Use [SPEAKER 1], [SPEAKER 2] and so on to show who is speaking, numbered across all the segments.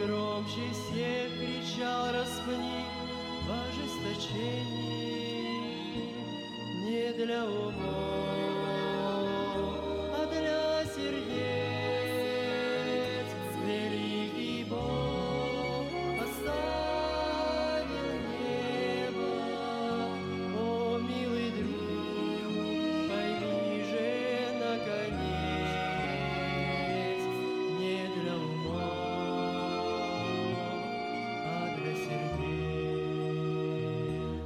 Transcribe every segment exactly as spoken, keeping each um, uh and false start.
[SPEAKER 1] громче всех кричал распни в ожесточении. Не для умов, а для сердец великий Бог оставил небо. О, милый друг, пойми же наконец, не для умов, а для сердец.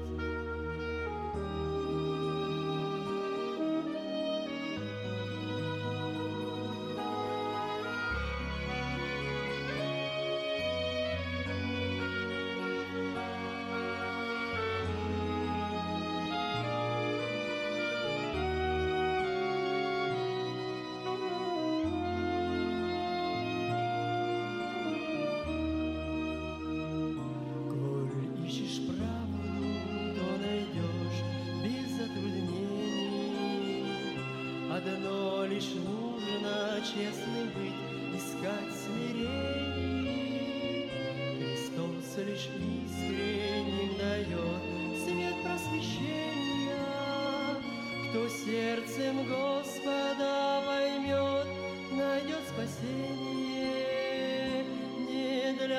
[SPEAKER 1] Ищешь правду, то найдешь без затруднений. Одно лишь нужно честным быть, искать смирений. Христос лишь искренним дает свет просвещения. Кто сердцем Господа поймет, найдет спасение. Не для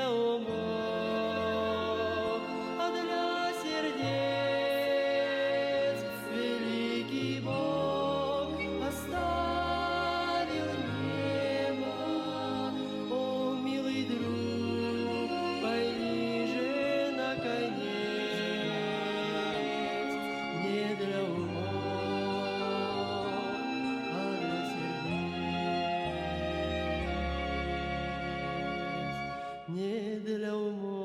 [SPEAKER 1] умов, а для сердец великий Бог оставил небо. О, милый друг, пойми же наконец, не для умов, а для сердец, не для умов.